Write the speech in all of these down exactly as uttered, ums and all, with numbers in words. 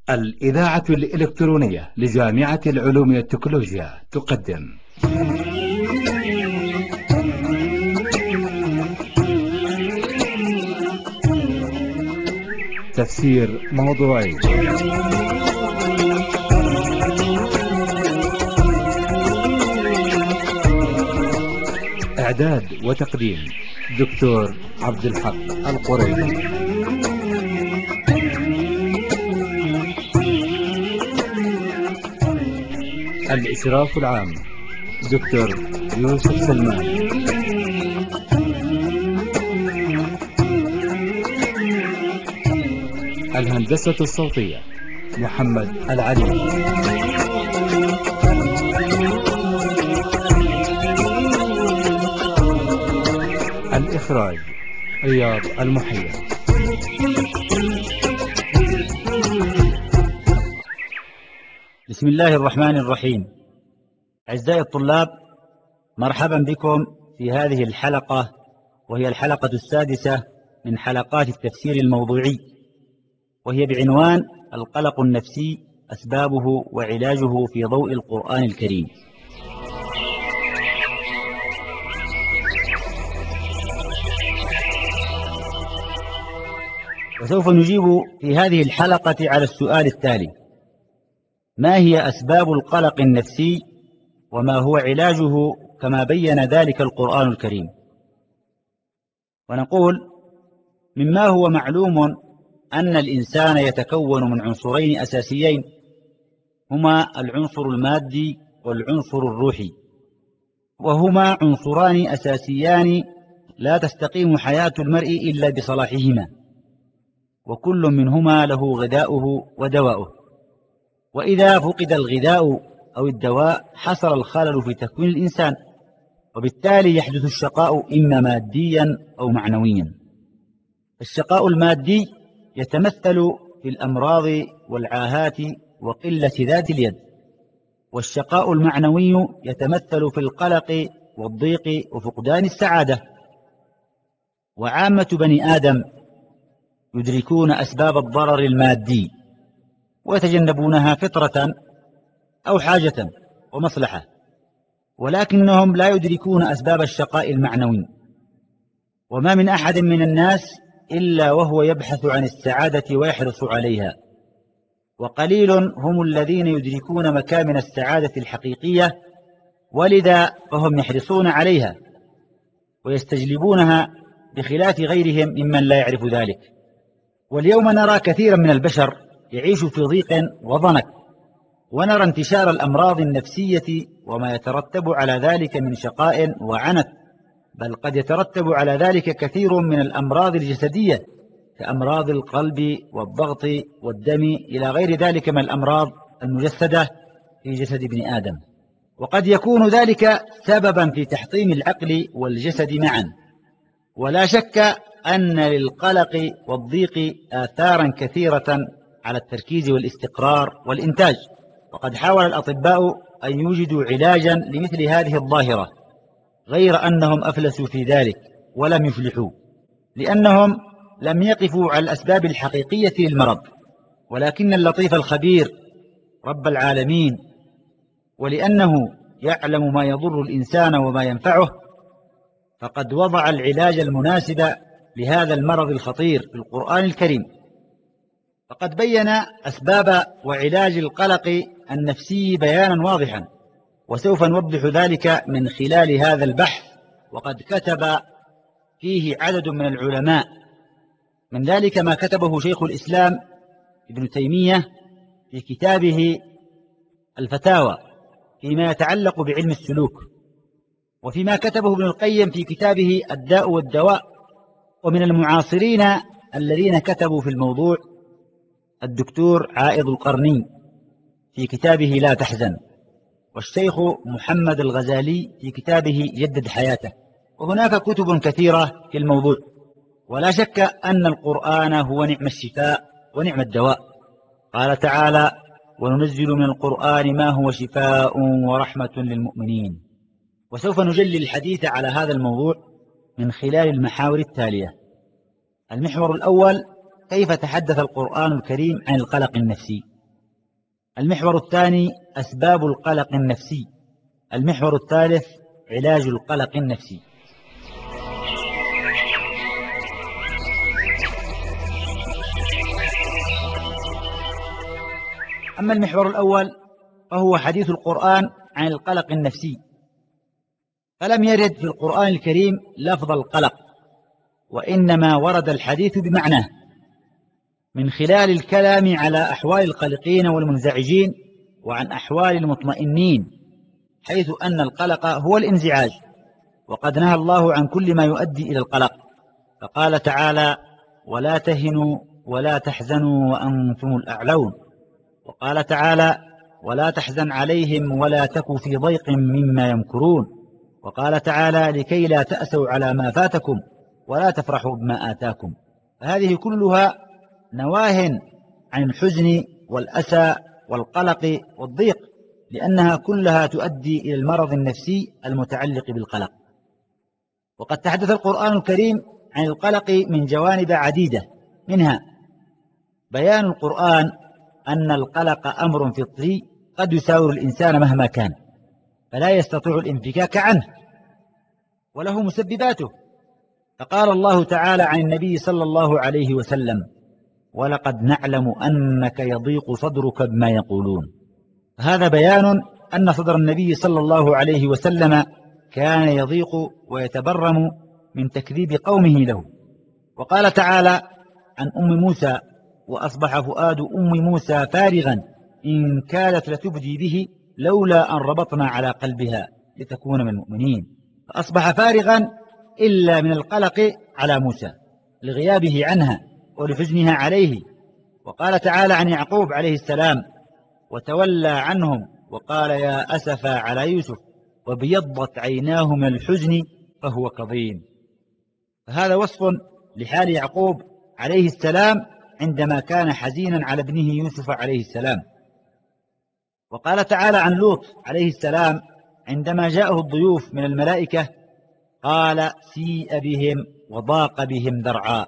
الإذاعة الإلكترونية لجامعة العلوم والتكنولوجيا تقدم تفسير موضوعي. إعداد وتقديم دكتور عبد الحق القريبي. الإشراف العام دكتور يوسف سلمان. الهندسة الصوتية محمد العلي. الإخراج رياض المحيط. بسم الله الرحمن الرحيم. أعزائي الطلاب، مرحبا بكم في هذه الحلقة، وهي الحلقة السادسة من حلقات التفسير الموضوعي، وهي بعنوان القلق النفسي، أسبابه وعلاجه في ضوء القرآن الكريم. وسوف نجيب في هذه الحلقة على السؤال التالي: ما هي أسباب القلق النفسي وما هو علاجه كما بين ذلك القرآن الكريم؟ ونقول: مما هو معلوم أن الإنسان يتكون من عنصرين أساسيين، هما العنصر المادي والعنصر الروحي، وهما عنصران أساسيان لا تستقيم حياة المرء إلا بصلاحهما، وكل منهما له غذاؤه ودواؤه. وإذا فقد الغذاء أو الدواء حصل الخلل في تكوين الإنسان، وبالتالي يحدث الشقاء إما ماديا أو معنويا. الشقاء المادي يتمثل في الأمراض والعاهات وقلة ذات اليد، والشقاء المعنوي يتمثل في القلق والضيق وفقدان السعادة. وعامة بني آدم يدركون أسباب الضرر المادي ويتجنبونها فطرة أو حاجة ومصلحة، ولكنهم لا يدركون أسباب الشقاء المعنوي. وما من أحد من الناس إلا وهو يبحث عن السعادة ويحرص عليها، وقليل هم الذين يدركون مكامن السعادة الحقيقية، ولذا فهم يحرصون عليها ويستجلبونها بخلاف غيرهم ممن لا يعرف ذلك. واليوم نرى كثيرا من البشر يعيش في ضيق وضنك، ونرى انتشار الأمراض النفسية وما يترتب على ذلك من شقاء وعنت، بل قد يترتب على ذلك كثير من الأمراض الجسدية كأمراض القلب والضغط والدم إلى غير ذلك من الأمراض المجسدة في جسد ابن آدم. وقد يكون ذلك سببا في تحطيم العقل والجسد معا. ولا شك أن للقلق والضيق آثارا كثيرة على التركيز والاستقرار والإنتاج، وقد حاول الأطباء أن يوجدوا علاجا لمثل هذه الظاهرة، غير أنهم أفلسوا في ذلك ولم يفلحوا، لأنهم لم يقفوا على الأسباب الحقيقية للمرض. ولكن اللطيف الخبير رب العالمين، ولأنه يعلم ما يضر الإنسان وما ينفعه، فقد وضع العلاج المناسب لهذا المرض الخطير في القرآن الكريم. فقد بين أسباب وعلاج القلق النفسي بيانا واضحا، وسوف نوضح ذلك من خلال هذا البحث، وقد كتب فيه عدد من العلماء، من ذلك ما كتبه شيخ الإسلام ابن تيمية في كتابه الفتاوى فيما يتعلق بعلم السلوك، وفيما كتبه ابن القيم في كتابه الداء والدواء. ومن المعاصرين الذين كتبوا في الموضوع الدكتور عائض القرني في كتابه لا تحزن، والشيخ محمد الغزالي في كتابه جدد حياته، وهناك كتب كثيرة في الموضوع. ولا شك أن القرآن هو نعم الشفاء ونعم الدواء. قال تعالى: وننزل من القرآن ما هو شفاء ورحمة للمؤمنين. وسوف نجلي الحديث على هذا الموضوع من خلال المحاور التالية. المحور الأول: كيف تحدث القرآن الكريم عن القلق النفسي؟ المحور الثاني أسباب القلق النفسي. المحور الثالث علاج القلق النفسي. أما المحور الأول فهو حديث القرآن عن القلق النفسي، فلم يرد في القرآن الكريم لفظ القلق، وإنما ورد الحديث بمعناه من خلال الكلام على أحوال القلقين والمنزعجين وعن أحوال المطمئنين، حيث أن القلق هو الانزعاج، وقد نهى الله عن كل ما يؤدي إلى القلق، فقال تعالى: ولا تهنوا ولا تحزنوا وأنتم الأعلون. وقال تعالى: ولا تحزن عليهم ولا تك في ضيق مما يمكرون. وقال تعالى: لكي لا تأسوا على ما فاتكم ولا تفرحوا بما آتاكم. فهذه كلها نواه عن الحزن والأسى والقلق والضيق، لأنها كلها تؤدي إلى المرض النفسي المتعلق بالقلق. وقد تحدث القرآن الكريم عن القلق من جوانب عديدة، منها بيان القرآن أن القلق أمر فطري قد يساور الإنسان مهما كان، فلا يستطيع الانفكاك عنه، وله مسبباته. فقال الله تعالى عن النبي صلى الله عليه وسلم: ولقد نعلم أنك يضيق صدرك بما يقولون. هذا بيان أن صدر النبي صلى الله عليه وسلم كان يضيق ويتبرم من تكذيب قومه له. وقال تعالى عن أم موسى: وأصبح فؤاد أم موسى فارغا إن كادت لتبدي به لولا أن ربطنا على قلبها لتكون من المؤمنين. فأصبح فارغا إلا من القلق على موسى لغيابه عنها ولحزنها عليه. وقال تعالى عن يعقوب عليه السلام: وتولى عنهم وقال يا أسفا على يوسف وابيضت عيناه من الحزن فهو كظيم. فهذا وصف لحال يعقوب عليه السلام عندما كان حزينا على ابنه يوسف عليه السلام. وقال تعالى عن لوط عليه السلام عندما جاءه الضيوف من الملائكة: قال سيء بهم وضاق بهم ذرعا.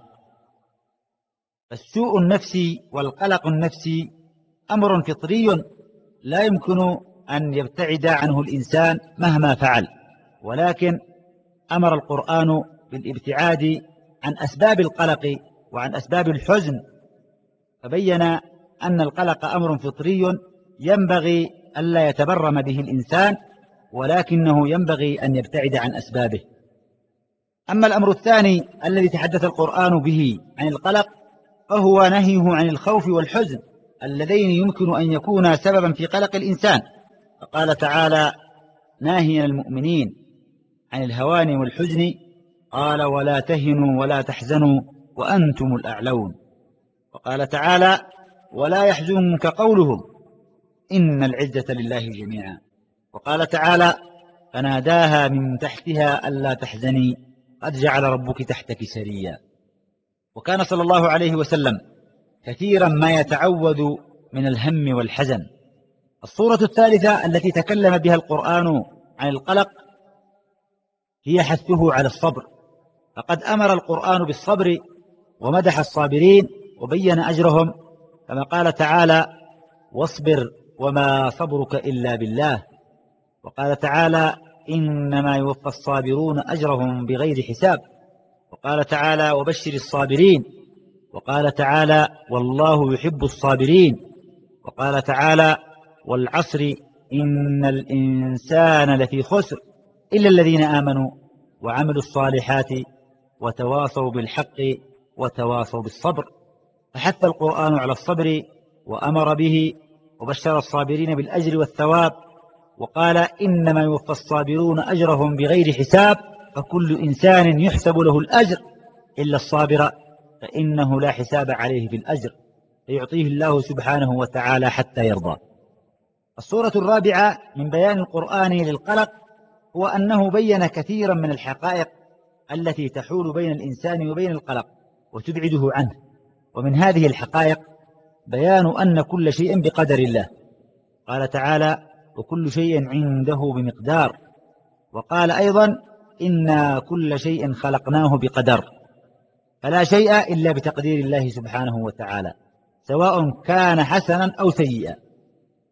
فالسوء النفسي والقلق النفسي أمر فطري لا يمكن أن يبتعد عنه الإنسان مهما فعل، ولكن أمر القرآن بالابتعاد عن أسباب القلق وعن أسباب الحزن، فبين أن القلق أمر فطري ينبغي ألا يتبرم به الإنسان، ولكنه ينبغي أن يبتعد عن أسبابه. أما الأمر الثاني الذي تحدث القرآن به عن القلق فهو نهيه عن الخوف والحزن اللذين يمكن أن يكونا سببا في قلق الإنسان. فقال تعالى ناهيا المؤمنين عن الهوان والحزن: قال ولا تهنوا ولا تحزنوا وأنتم الأعلون. وقال تعالى: ولا يحزنك قولهم إن العزة لله جميعا. وقال تعالى: فناداها من تحتها ألا تحزني قد جعل ربك تحتك سريا. وكان صلى الله عليه وسلم كثيرا ما يتعوذ من الهم والحزن. الصورة الثالثة التي تكلم بها القرآن عن القلق هي حثه على الصبر، فقد أمر القرآن بالصبر ومدح الصابرين وبين أجرهم، كما قال تعالى: واصبر وما صبرك إلا بالله. وقال تعالى: إنما يوفى الصابرون أجرهم بغير حساب. وقال تعالى: وبشر الصابرين. وقال تعالى: والله يحب الصابرين. وقال تعالى: والعصر إن الإنسان لفي خسر إلا الذين آمنوا وعملوا الصالحات وتواصوا بالحق وتواصوا بالصبر. فحث القرآن على الصبر وأمر به وبشر الصابرين بالأجر والثواب، وقال: إنما يوفى الصابرون أجرهم بغير حساب. فكل إنسان يحسب له الأجر إلا الصابر فإنه لا حساب عليه في الأجر، فيعطيه الله سبحانه وتعالى حتى يرضى. الصورة الرابعة من بيان القرآن للقلق هو أنه بين كثيرا من الحقائق التي تحول بين الإنسان وبين القلق وتبعده عنه. ومن هذه الحقائق بيان أن كل شيء بقدر الله. قال تعالى: وكل شيء عنده بمقدار. وقال أيضا: إنا كل شيء خلقناه بقدر. فلا شيء إلا بتقدير الله سبحانه وتعالى، سواء كان حسنا أو سيئا.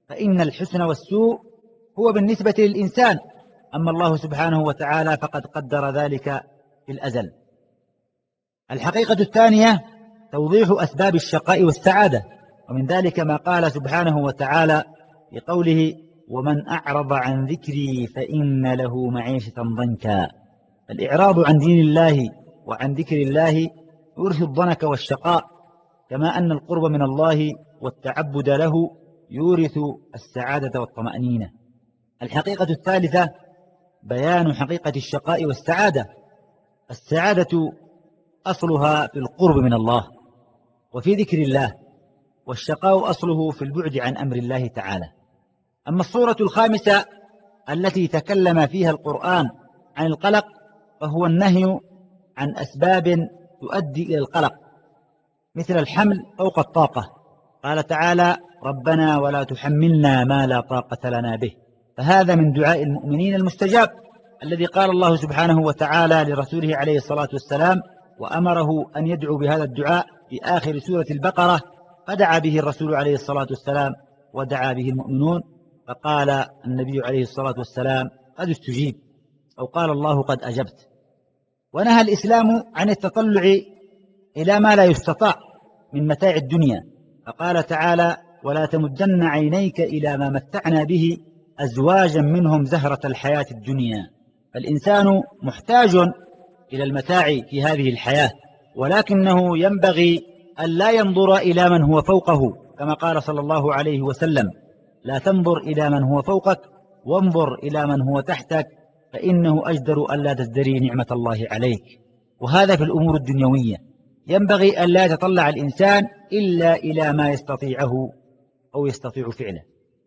فإن الحسن والسوء هو بالنسبة للإنسان، أما الله سبحانه وتعالى فقد قدر ذلك في الأزل. الحقيقة الثانية توضيح أسباب الشقاء والسعادة، ومن ذلك ما قال سبحانه وتعالى بقوله: ومن أعرض عن ذكري فإن له معيشة ضنكا. الإعراض عن دين الله وعن ذكر الله يورث الضنك والشقاء، كما أن القرب من الله والتعبد له يورث السعادة والطمأنينة. الحقيقة الثالثة بيان حقيقة الشقاء والسعادة. السعادة أصلها في القرب من الله وفي ذكر الله، والشقاء أصله في البعد عن أمر الله تعالى. أما الصورة الخامسة التي تكلم فيها القرآن عن القلق فهو النهي عن أسباب تؤدي إلى القلق، مثل الحمل فوق الطاقة. قال تعالى: ربنا ولا تحملنا ما لا طاقة لنا به. فهذا من دعاء المؤمنين المستجاب، الذي قال الله سبحانه وتعالى لرسوله عليه الصلاة والسلام وأمره أن يدعو بهذا الدعاء في آخر سورة البقرة، فدعا به الرسول عليه الصلاة والسلام ودعا به المؤمنون، فقال النبي عليه الصلاة والسلام: قد استجيب، أو قال الله: قد أجبت. ونهى الإسلام عن التطلع إلى ما لا يستطاع من متاع الدنيا، فقال تعالى: ولا تمدن عينيك إلى ما متعنا به أزواجا منهم زهرة الحياة الدنيا. فالإنسان محتاج إلى المتاع في هذه الحياة، ولكنه ينبغي أن لا ينظر إلى من هو فوقه، كما قال صلى الله عليه وسلم: لا تنظر إلى من هو فوقك وانظر إلى من هو تحتك، فإنه أجدر ألا تزدري نعمة الله عليك. وهذا في الأمور الدنيوية، ينبغي أن لا يتطلع الإنسان إلا إلى ما يستطيعه أو يستطيع فعله.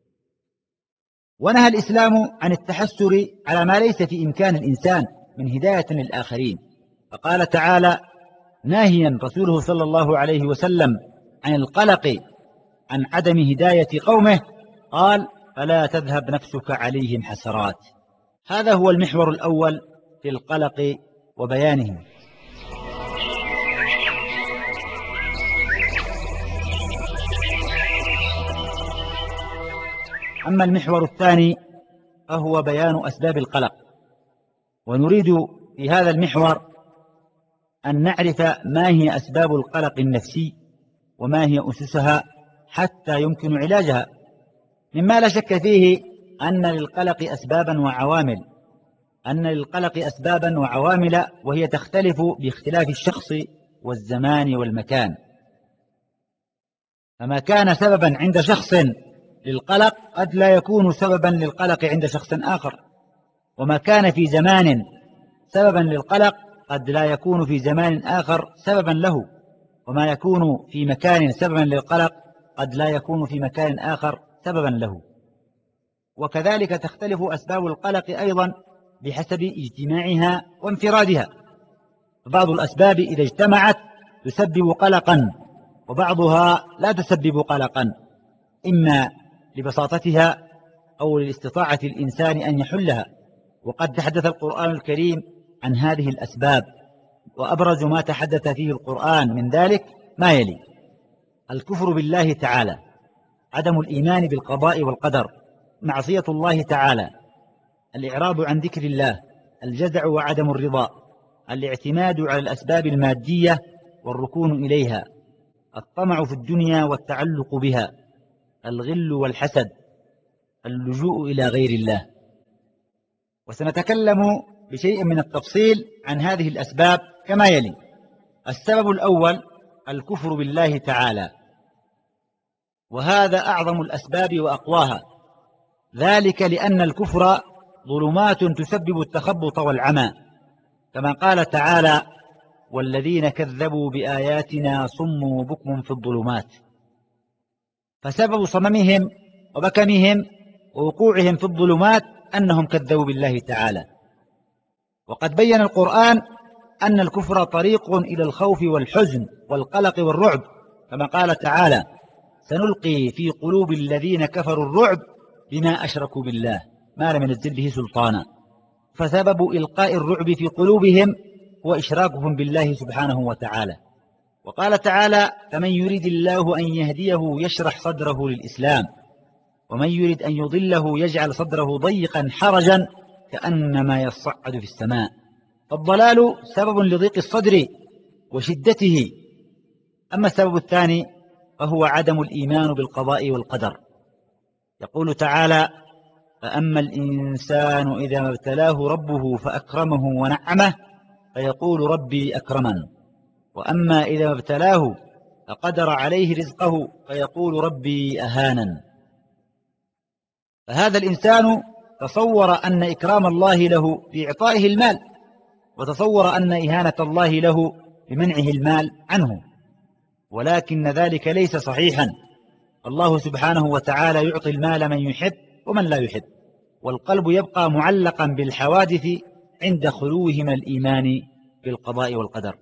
ونهى الإسلام عن التحسر على ما ليس في إمكان الإنسان من هداية للآخرين، فقال تعالى ناهيا رسوله صلى الله عليه وسلم عن القلق عن عدم هداية قومه، قال: فلا تذهب نفسك عليهم حسرات. هذا هو المحور الأول في القلق وبيانه. أما المحور الثاني فهو بيان أسباب القلق، ونريد في هذا المحور أن نعرف ما هي أسباب القلق النفسي وما هي أسسها حتى يمكن علاجها، مما لا شك فيه أن للقلق أسبابا وعوامل أن للقلق أسبابا وعوامل وهي تختلف باختلاف الشخص والزمان والمكان. فما كان سببا عند شخص للقلق قد لا يكون سببا للقلق عند شخص آخر، وما كان في زمان سببا للقلق قد لا يكون في زمان آخر سببا له، وما يكون في مكان سببا للقلق قد لا يكون في مكان آخر سببا له. وكذلك تختلف أسباب القلق أيضا بحسب اجتماعها وانفرادها، فبعض الأسباب إذا اجتمعت تسبب قلقا، وبعضها لا تسبب قلقا، إما لبساطتها أو لاستطاعة الإنسان أن يحلها. وقد تحدث القرآن الكريم عن هذه الأسباب، وأبرز ما تحدث فيه القرآن من ذلك ما يلي: الكفر بالله تعالى، عدم الإيمان بالقضاء والقدر، معصية الله تعالى، الإعراض عن ذكر الله، الجزع وعدم الرضا، الاعتماد على الأسباب المادية والركون إليها، الطمع في الدنيا والتعلق بها، الغل والحسد، اللجوء إلى غير الله. وسنتكلم بشيء من التفصيل عن هذه الأسباب كما يلي: السبب الأول الكفر بالله تعالى، وهذا أعظم الأسباب وأقواها، ذلك لأن الكفر ظلمات تسبب التخبط والعمى، كما قال تعالى: والذين كذبوا بآياتنا صم وبكم في الظلمات. فسبب صممهم وبكمهم ووقوعهم في الظلمات أنهم كذبوا بالله تعالى. وقد بين القرآن أن الكفر طريق إلى الخوف والحزن والقلق والرعب، كما قال تعالى: سنلقي في قلوب الذين كفروا الرعب بما أشركوا بالله ما لم ينزل به سلطانا. فسبب إلقاء الرعب في قلوبهم هو إشراكهم بالله سبحانه وتعالى. وقال تعالى: فمن يريد الله أن يهديه يشرح صدره للإسلام، ومن يرد أن يضله يجعل صدره ضيقا حرجا كأنما يصعد في السماء. فالضلال سبب لضيق الصدر وشدته. أما السبب الثاني فهو عدم الإيمان بالقضاء والقدر. يقول تعالى: فأما الإنسان إذا ما ابتلاه ربه فأكرمه ونعمه فيقول ربي أكرمن، وأما إذا ما ابتلاه فقدر عليه رزقه فيقول ربي أهانن. فهذا الإنسان تصور أن إكرام الله له بإعطائه المال، وتصور أن إهانة الله له بمنعه المال عنه، ولكن ذلك ليس صحيحا. الله سبحانه وتعالى يعطي المال من يحب ومن لا يحب، والقلب يبقى معلقا بالحوادث عند خلوه من الإيمان بالقضاء والقدر.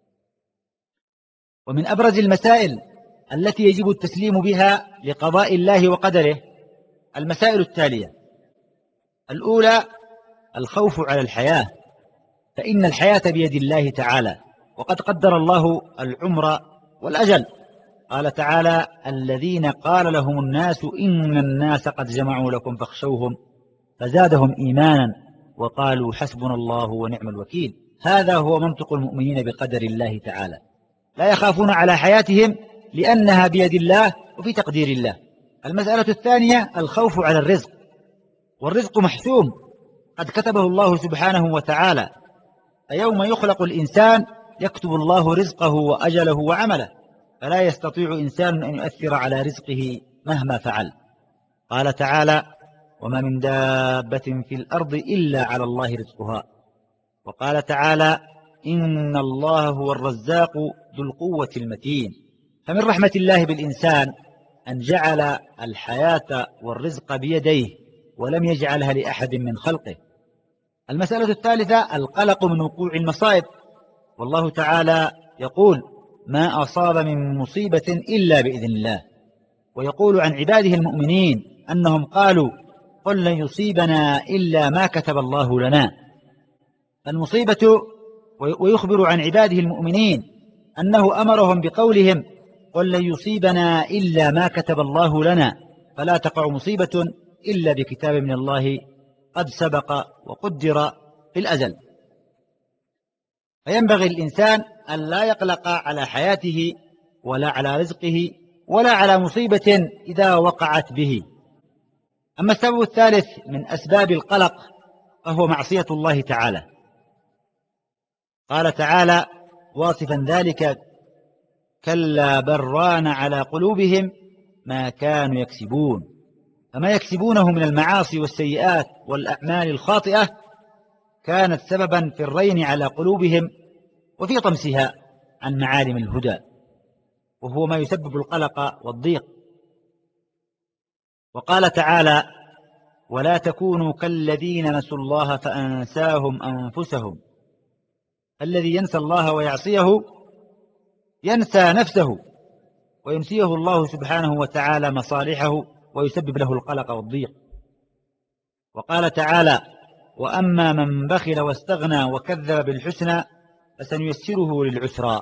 ومن أبرز المسائل التي يجب التسليم بها لقضاء الله وقدره المسائل التالية: الأولى الخوف على الحياة، فإن الحياة بيد الله تعالى، وقد قدر الله العمر والأجل. قال تعالى: الذين قال لهم الناس إن الناس قد جمعوا لكم فاخشوهم فزادهم إيمانا وقالوا حسبنا الله ونعم الوكيل. هذا هو منطق المؤمنين بقدر الله تعالى، لا يخافون على حياتهم لأنها بيد الله وفي تقدير الله. المسألة الثانية الخوف على الرزق، والرزق محسوم قد كتبه الله سبحانه وتعالى، فيوم يخلق الإنسان يكتب الله رزقه وأجله وعمله، فلا يستطيع إنسان أن يؤثر على رزقه مهما فعل. قال تعالى: وما من دابة في الأرض إلا على الله رزقها. وقال تعالى: إن الله هو الرزاق ذو القوة المتين. فمن رحمة الله بالإنسان أن جعل الحياة والرزق بيديه ولم يجعلها لأحد من خلقه. المسألة الثالثة القلق من وقوع المصائب، والله تعالى يقول: ما أصاب من مصيبة إلا بإذن الله. ويقول عن عباده المؤمنين أنهم قالوا: قل لن يصيبنا إلا ما كتب الله لنا. المصيبة، ويخبر عن عباده المؤمنين أنه أمرهم بقولهم: قل لن يصيبنا إلا ما كتب الله لنا، فلا تقع مصيبة إلا بكتاب من الله قد سبق وقدر في الأزل. فينبغي الإنسان أن لا يقلق على حياته ولا على رزقه ولا على مصيبة إذا وقعت به. أما السبب الثالث من أسباب القلق فهو معصية الله تعالى. قال تعالى واصفا ذلك: كلا بل ران على قلوبهم ما كانوا يكسبون. فما يكسبونه من المعاصي والسيئات والأعمال الخاطئة كانت سببا في الرين على قلوبهم وفي طمسها عن معالم الهدى، وهو ما يسبب القلق والضيق. وقال تعالى: ولا تكونوا كالذين نسوا الله فأنساهم أنفسهم. الذي ينسى الله ويعصيه ينسى نفسه، وينسيه الله سبحانه وتعالى مصالحه ويسبب له القلق والضيق. وقال تعالى: وأما من بخل واستغنى وكذب بالحسنى فسنيسره للعسرى.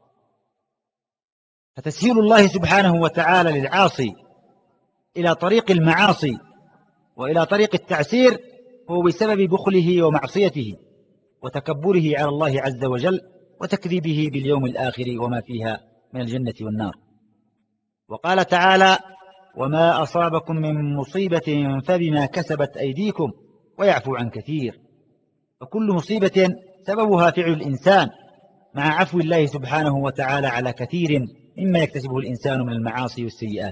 فتسهيل الله سبحانه وتعالى للعاصي إلى طريق المعاصي وإلى طريق التعسير هو بسبب بخله ومعصيته وتكبره على الله عز وجل وتكذيبه باليوم الآخر وما فيها من الجنة والنار. وقال تعالى: وما أصابكم من مصيبة فبما كسبت أيديكم ويعفو عن كثير. فكل مصيبة سببها فعل الإنسان مع عفو الله سبحانه وتعالى على كثير مما يكتسبه الإنسان من المعاصي والسيئات.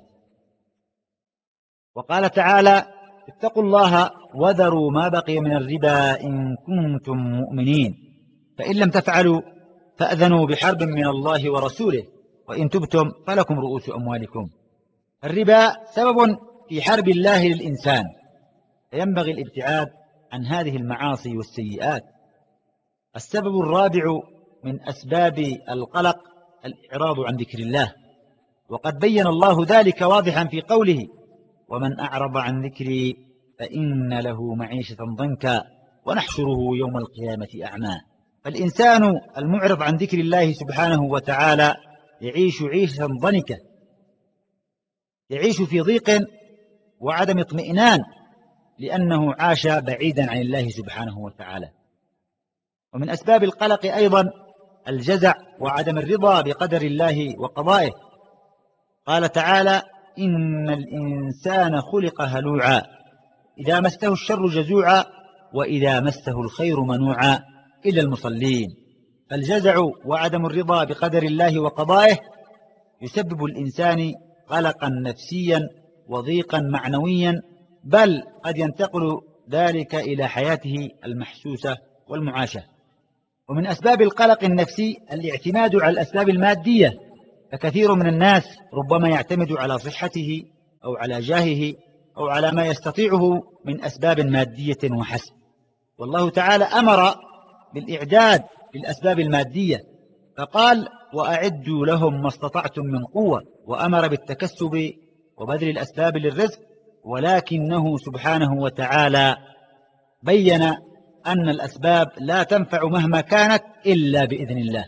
وقال تعالى: اتقوا الله وذروا ما بقي من الربا إن كنتم مؤمنين، فإن لم تفعلوا فأذنوا بحرب من الله ورسوله وإن تبتم فلكم رؤوس أموالكم. الربا سبب في حرب الله للإنسان، فينبغي الابتعاد عن هذه المعاصي والسيئات. السبب الرابع من أسباب القلق الإعراض عن ذكر الله، وقد بين الله ذلك واضحا في قوله: ومن أعرض عن ذكري فإن له معيشة ضنكا ونحشره يوم القيامة أعمى. فالإنسان المعرض عن ذكر الله سبحانه وتعالى يعيش عيشة ضنكة، يعيش في ضيق وعدم اطمئنان لأنه عاش بعيدا عن الله سبحانه وتعالى. ومن أسباب القلق أيضا الجزع وعدم الرضا بقدر الله وقضائه. قال تعالى: إن الإنسان خلق هلوعا إذا مسه الشر جزوعا وإذا مسه الخير منوعا إلا المصلين. فالجزع وعدم الرضا بقدر الله وقضائه يسبب الإنسان قلقا نفسيا وضيقا معنويا، بل قد ينتقل ذلك إلى حياته المحسوسة والمعاشة. ومن أسباب القلق النفسي الاعتماد على الأسباب المادية، فكثير من الناس ربما يعتمد على صحته أو على جاهه أو على ما يستطيعه من أسباب مادية وحسب، والله تعالى أمر بالإعداد للأسباب المادية فقال: وأعدوا لهم ما استطعتم من قوة، وأمر بالتكسب وبذل الأسباب للرزق. ولكنه سبحانه وتعالى بين أن الأسباب لا تنفع مهما كانت إلا بإذن الله.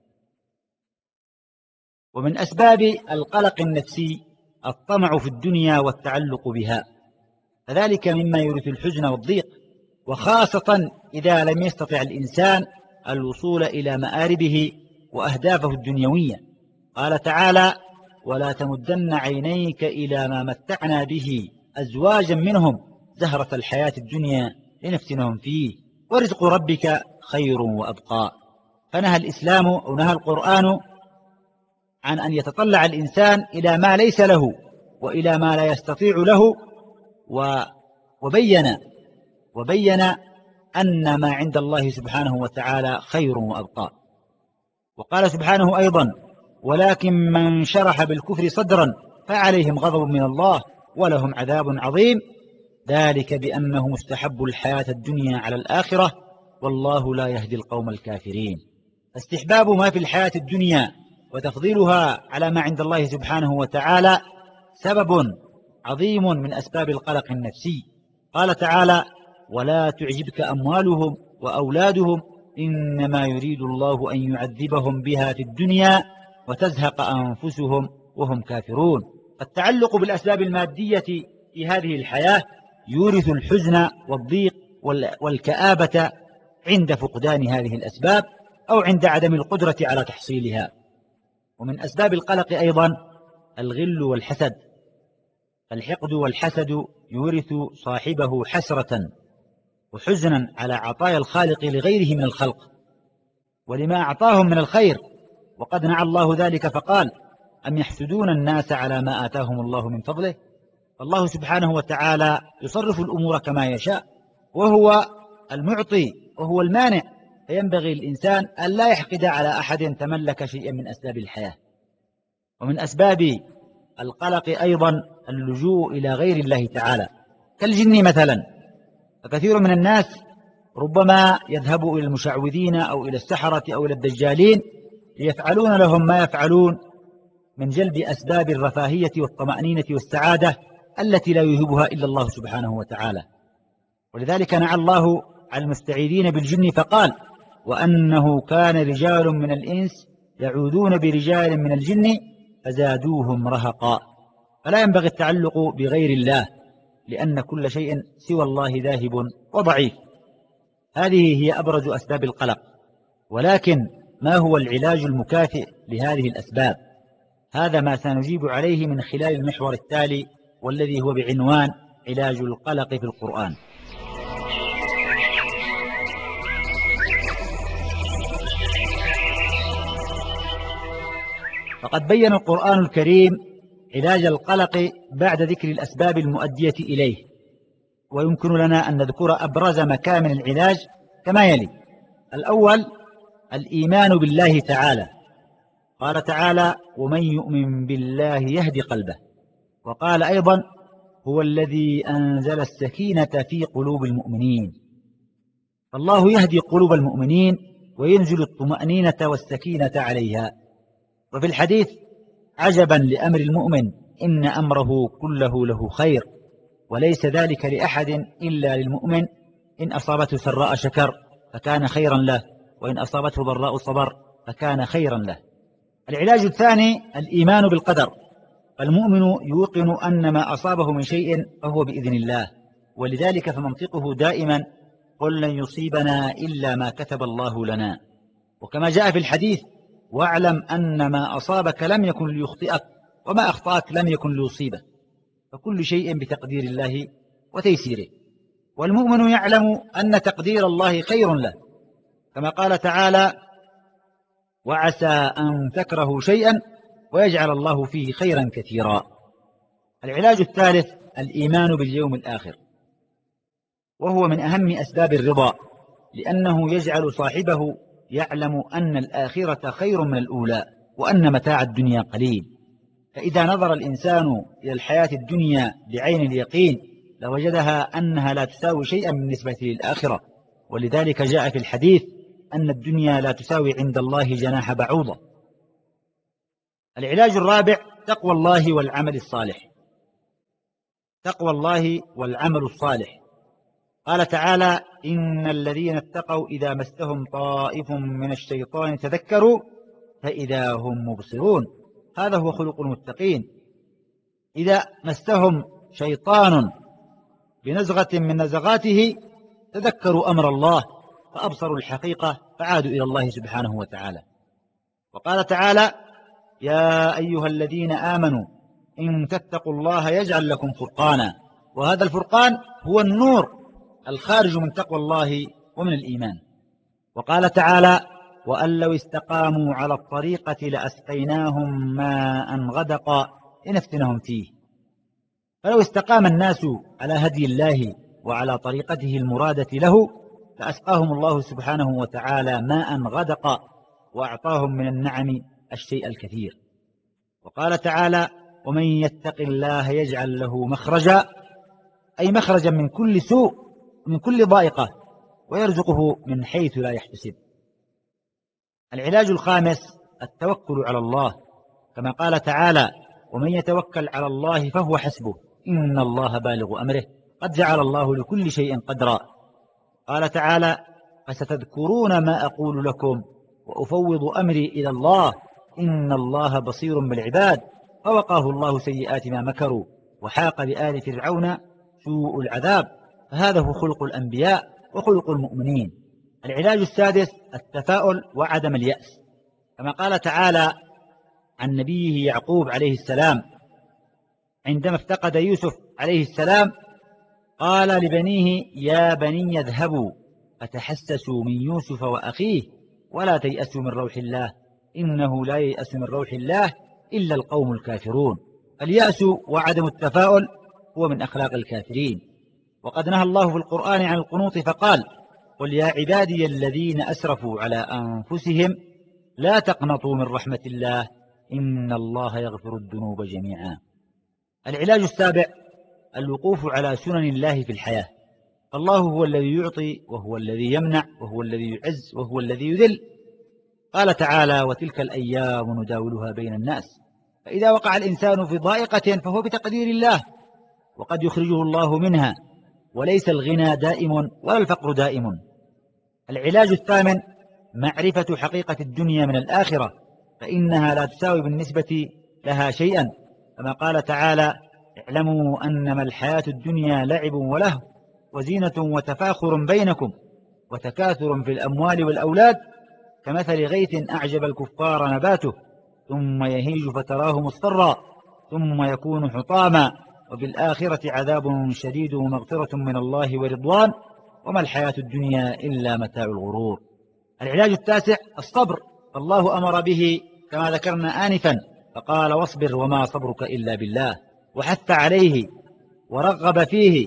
ومن أسباب القلق النفسي الطمع في الدنيا والتعلق بها، فذلك مما يورث الحزن والضيق، وخاصة إذا لم يستطع الإنسان الوصول إلى مآربه وأهدافه الدنيوية. قال تعالى: ولا تمدن عينيك إلى ما متعنا به أزواجا منهم زهرة الحياة الدنيا لنفتنهم فيه ورزق ربك خير وأبقى. فنهى الإسلام أو نهى القرآن عن أن يتطلع الإنسان إلى ما ليس له وإلى ما لا يستطيع له، وبين وبين أن ما عند الله سبحانه وتعالى خير وأبقى. وقال سبحانه أيضا: ولكن من شرح بالكفر صدرا فعليهم غضب من الله ولهم عذاب عظيم ذلك بأنه مستحب الحياة الدنيا على الآخرة والله لا يهدي القوم الكافرين. استحباب ما في الحياة الدنيا وتفضيلها على ما عند الله سبحانه وتعالى سبب عظيم من أسباب القلق النفسي. قال تعالى: ولا تعجبك أموالهم وأولادهم إنما يريد الله أن يعذبهم بها في الدنيا وتزهق أنفسهم وهم كافرون. التعلق بالأسباب المادية في هذه الحياة يورث الحزن والضيق والكآبة عند فقدان هذه الأسباب أو عند عدم القدرة على تحصيلها. ومن أسباب القلق أيضا الغل والحسد. الحقد والحسد يورث صاحبه حسرة وحزنا على عطايا الخالق لغيره من الخلق ولما أعطاهم من الخير، وقد نعى الله ذلك فقال: أم يحسدون الناس على ما آتاهم الله من فضله. فالله سبحانه وتعالى يصرف الأمور كما يشاء، وهو المعطي وهو المانع، فينبغي الإنسان أن لا يحقد على أحد تملك شيئا من أسباب الحياة. ومن أسباب القلق أيضا اللجوء إلى غير الله تعالى كالجن مثلا، فكثير من الناس ربما يذهب إلى المشعوذين أو إلى السحرة أو إلى الدجالين ليفعلون لهم ما يفعلون من جلب أسباب الرفاهية والطمأنينة والسعادة التي لا يهبها إلا الله سبحانه وتعالى. ولذلك نعى الله على المستعيذين بالجن فقال: وأنه كان رجال من الإنس يعوذون برجال من الجن فزادوهم رهقا. فلا ينبغي التعلق بغير الله لأن كل شيء سوى الله ذاهب وضعيف. هذه هي أبرز أسباب القلق. ولكن ما هو العلاج المكافئ لهذه الأسباب؟ هذا ما سنجيب عليه من خلال المحور التالي والذي هو بعنوان علاج القلق في القرآن. فقد بين القرآن الكريم علاج القلق بعد ذكر الأسباب المؤدية إليه، ويمكن لنا أن نذكر أبرز مكامن العلاج كما يلي: الأول الإيمان بالله تعالى. قال تعالى: ومن يؤمن بالله يهدي قلبه. وقال أيضا: هو الذي أنزل السكينة في قلوب المؤمنين. فالله يهدي قلوب المؤمنين وينزل الطمأنينة والسكينة عليها. وفي الحديث: عجبا لأمر المؤمن إن أمره كله له خير وليس ذلك لأحد إلا للمؤمن إن أصابته سراء شكر فكان خيرا له وإن أصابته ضراء صبر فكان خيرا له. العلاج الثاني الإيمان بالقدر. فالمؤمن يوقن أن ما أصابه من شيء فهو بإذن الله، ولذلك فمنطقه دائما قل لن يصيبنا إلا ما كتب الله لنا. وكما جاء في الحديث واعلم أن ما أصابك لم يكن ليخطئك وما أخطأك لم يكن ليصيبك، فكل شيء بتقدير الله وتيسيره. والمؤمن يعلم أن تقدير الله خير له، كما قال تعالى وعسى أن تكرهوا شيئا ويجعل الله فيه خيرا كثيرا. العلاج الثالث الإيمان باليوم الآخر، وهو من أهم أسباب الرضا، لأنه يجعل صاحبه يعلم أن الآخرة خير من الأولى وأن متاع الدنيا قليل. فإذا نظر الإنسان إلى الحياة الدنيا بعين اليقين لوجدها أنها لا تساوي شيئا بالنسبة للآخرة، ولذلك جاء في الحديث أن الدنيا لا تساوي عند الله جناح بعوضة. العلاج الرابع تقوى الله والعمل الصالح. تقوى الله والعمل الصالح، قال تعالى إن الذين اتقوا إذا مسهم طائف من الشيطان تذكروا فإذا هم مبصرون. هذا هو خلق المتقين، إذا مسهم شيطان بنزغة من نزغاته تذكروا أمر الله فأبصروا الحقيقة فعادوا إلى الله سبحانه وتعالى. وقال تعالى يا أيها الذين آمنوا إن تتقوا الله يجعل لكم فرقانا. وهذا الفرقان هو النور الخارج من تقوى الله ومن الإيمان. وقال تعالى وأن لو استقاموا على الطريقة لأسقيناهم ماء غدقا لنفتنهم فيه. فلو استقام الناس على هدي الله وعلى طريقته المرادة له فأسقاهم الله سبحانه وتعالى ماء غدقا وأعطاهم من النعم الشيء الكثير. وقال تعالى ومن يتق الله يجعل له مخرجا، أي مخرجا من كل سوء ومن كل ضائقة، ويرزقه من حيث لا يحتسب. العلاج الخامس التوكل على الله، كما قال تعالى ومن يتوكل على الله فهو حسبه إن الله بالغ أمره قد جعل الله لكل شيء قدرا. قال تعالى فستذكرون ما أقول لكم وأفوض أمري إلى الله إن الله بصير بالعباد. فوقاه الله سيئات ما مكروا وحاق بآل فرعون سوء العذاب. فهذا هو خلق الأنبياء وخلق المؤمنين. العلاج السادس التفاؤل وعدم اليأس، كما قال تعالى عن نبيه يعقوب عليه السلام عندما افتقد يوسف عليه السلام قال لبنيه يا بني اذهبوا فتحسسوا من يوسف وأخيه ولا تيأسوا من روح الله إنه لا ييأس من روح الله إلا القوم الكافرون. اليأس وعدم التفاؤل هو من أخلاق الكافرين. وقد نهى الله في القرآن عن القنوط فقال قل يا عبادي الذين أسرفوا على أنفسهم لا تقنطوا من رحمة الله إن الله يغفر الذنوب جميعا. العلاج السابع الوقوف على سنن الله في الحياة. الله هو الذي يعطي وهو الذي يمنع وهو الذي يعز وهو الذي يذل. قال تعالى وتلك الأيام نداولها بين الناس. فإذا وقع الإنسان في ضائقة فهو بتقدير الله وقد يخرجه الله منها، وليس الغنى دائم ولا الفقر دائم. العلاج الثامن معرفة حقيقة الدنيا من الآخرة، فإنها لا تساوي بالنسبة لها شيئا، كما قال تعالى اعلموا أنما الحياة الدنيا لعب ولهو وزينة وتفاخر بينكم وتكاثر في الأموال والأولاد كمثل غيث أعجب الكفار نباته ثم يهيج فتراه مصفرا ثم يكون حطاما وبالآخرة عذاب شديد ومغفرة من الله ورضوان وما الحياة الدنيا إلا متاع الغرور. العلاج التاسع الصبر، الله أمر به كما ذكرنا آنفا فقال واصبر وما صبرك إلا بالله، وحث عليه ورغب فيه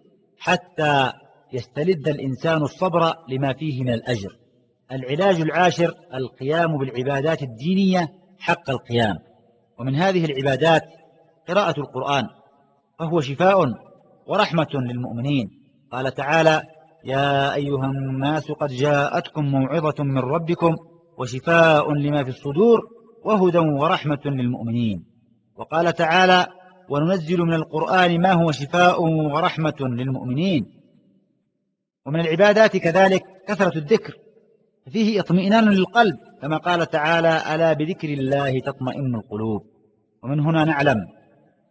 حتى يستلذ الإنسان الصبر لما فيه من الأجر. العلاج العاشر القيام بالعبادات الدينية حق القيام، ومن هذه العبادات قراءة القرآن فهو شفاء ورحمة للمؤمنين. قال تعالى يا أيها الناس قد جاءتكم موعظة من ربكم وشفاء لما في الصدور وهدى ورحمة للمؤمنين. وقال تعالى وننزل من القرآن ما هو شفاء ورحمة للمؤمنين. ومن العبادات كذلك كثرة الذكر فيه اطمئنان للقلب، كما قال تعالى ألا بذكر الله تطمئن القلوب. ومن هنا نعلم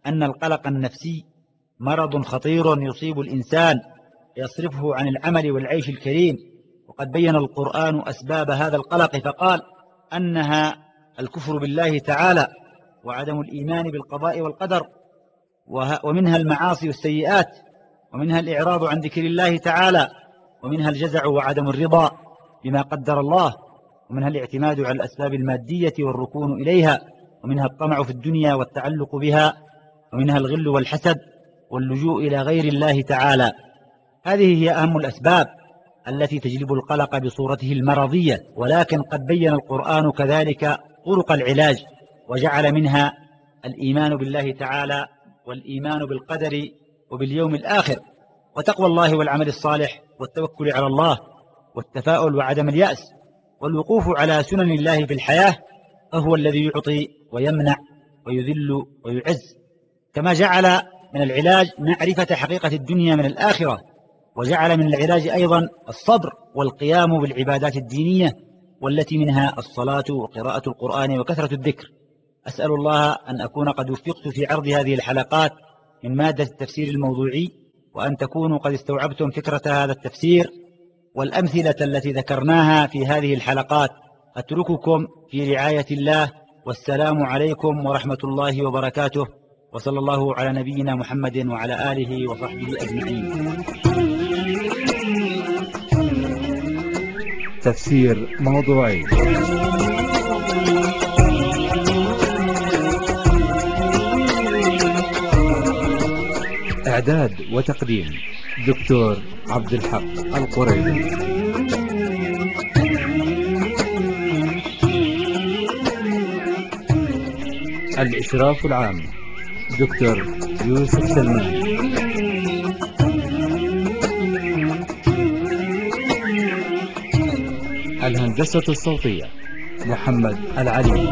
أن القلق النفسي مرض خطير يصيب الإنسان يصرفه عن العمل والعيش الكريم. وقد بين القرآن أسباب هذا القلق فقال أنها الكفر بالله تعالى وعدم الإيمان بالقضاء والقدر، ومنها المعاصي والسيئات، ومنها الإعراض عن ذكر الله تعالى، ومنها الجزع وعدم الرضا بما قدر الله، ومنها الاعتماد على الأسباب المادية والركون إليها، ومنها الطمع في الدنيا والتعلق بها، ومنها الغل والحسد واللجوء إلى غير الله تعالى. هذه هي أهم الأسباب التي تجلب القلق بصورته المرضية، ولكن قد بين القرآن كذلك طرق العلاج، وجعل منها الإيمان بالله تعالى والإيمان بالقدر وباليوم الآخر وتقوى الله والعمل الصالح والتوكل على الله والتفاؤل وعدم اليأس والوقوف على سنن الله في الحياة، فهو الذي يعطي ويمنع ويذل ويعز. كما جعل من العلاج معرفة حقيقة الدنيا من الآخرة، وجعل من العلاج أيضا الصبر والقيام بالعبادات الدينية، والتي منها الصلاة وقراءة القرآن وكثرة الذكر. أسأل الله أن أكون قد وفقت في عرض هذه الحلقات من مادة التفسير الموضوعي، وأن تكونوا قد استوعبتم فكرة هذا التفسير والأمثلة التي ذكرناها في هذه الحلقات. أترككم في رعاية الله، والسلام عليكم ورحمة الله وبركاته، وصلى الله على نبينا محمد وعلى آله وصحبه أجمعين. تفسير موضوعي. إعداد وتقديم دكتور عبد الحق القريبي. الإشراف العام دكتور يوسف سلمان. الهندسة الصوتية محمد العلي.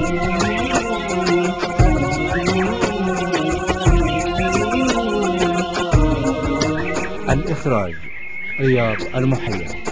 الإخراج رياض المحيا.